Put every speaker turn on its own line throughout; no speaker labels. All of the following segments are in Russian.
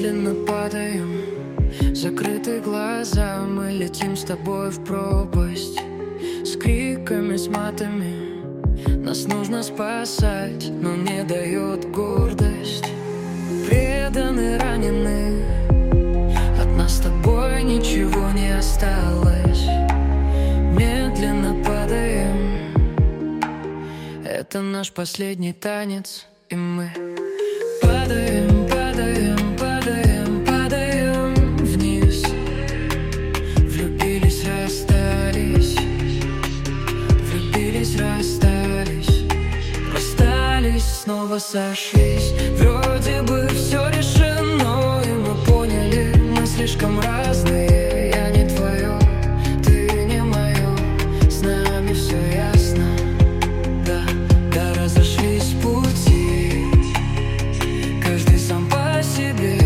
Медленно падаем, закрыты глаза, мы летим с тобой в пропасть. С криками, с матами нас нужно спасать, но не дает гордость. Преданы, ранены, от нас с тобой ничего не осталось. Медленно падаем, это наш последний танец, и мы падаем, падаем, падаем, падаем вниз. Влюбились, расстались, влюбились, расстались, расстались, снова сошлись. Вроде бы все решено, и мы поняли, мы слишком разные. Я не твое, ты не мое, с нами все ясно. Да, разошлись пути, каждый сам по себе.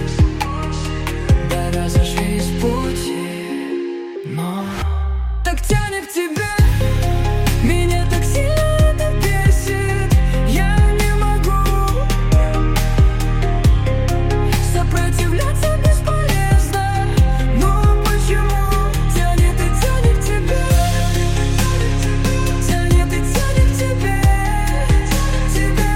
Да, разошлись пути, но так тянет к тебе. Меня так сильно это бесит, я не могу. Сопротивляться бесполезно, но почему тянет и тянет к тебе? Тянет и тянет к тебе, тебе.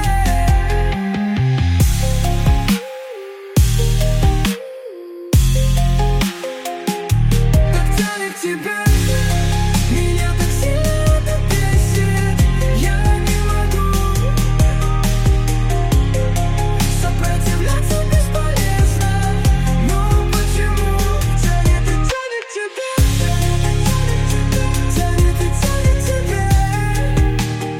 Так тянет к тебе. Меня так сильно это бесит, я не могу. Сопротивляться бесполезно, но почему тянет и тянет к тебе? Тянет и тянет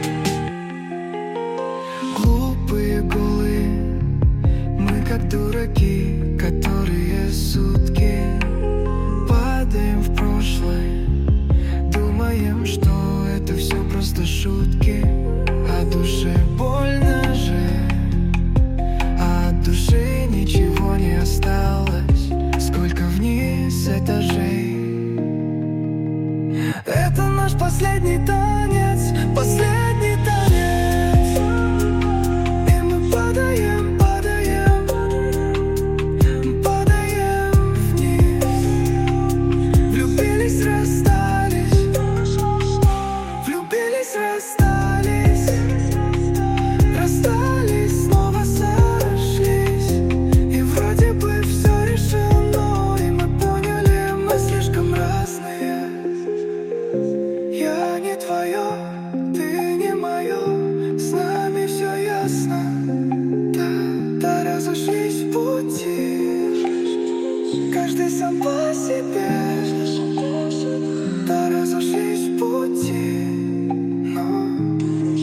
к тебе. Глупые, голые, мы как дураки, которые сутки падаем в прошлое. Думаем, что это все просто шутки, а душе больно же, а от души ничего не осталось. Сколько вниз этажей. Это наш последний танец, последний танец. И мы падаем, падаем, падаем вниз. Влюбились, расстались, влюбились, расстались, расстались, снова сошлись. И вроде бы все решено, и мы поняли, мы слишком разные. Я не твое, ты не мое, с нами все ясно. Да, разошлись пути, каждый сам по себе. Да, разошлись пути, но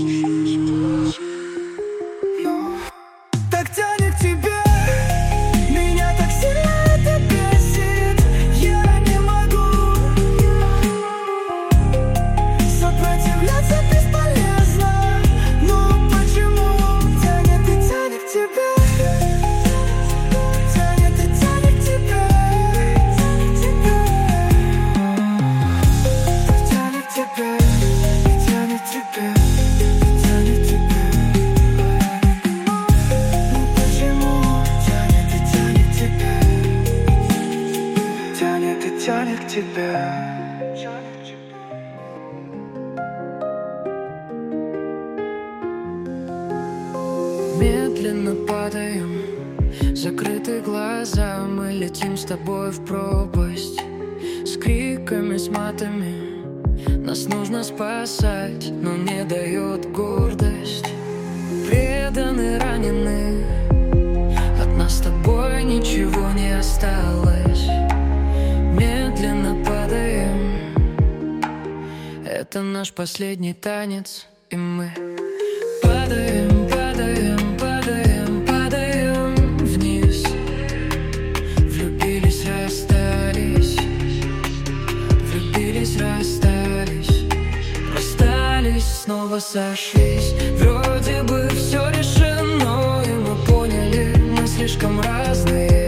так тянет к тебе. Меня так сильно это бесит, я не могу. Сопротивляться бесполезно, но почему тянет и тянет к тебе? Тянет и тянет к тебе, тебе. Тянет к тебе, и тянет к тебе, и тянет к тебе. Ну почему тянет и тянет к тебе? Тянет и тянет к тебе. Медленно падаем, закрыты глаза, мы летим с тобой в пропасть. С криками, с матами нас нужно спасать, но не дает гордость. Преданы, ранены, от нас с тобой ничего не осталось. Медленно падаем, это наш последний танец, и мы падаем, падаем, падаем, падаем вниз. Влюбились, расстались, влюбились, расстались, расстались, снова сошлись. Вроде бы все решено, и мы поняли, мы слишком разные.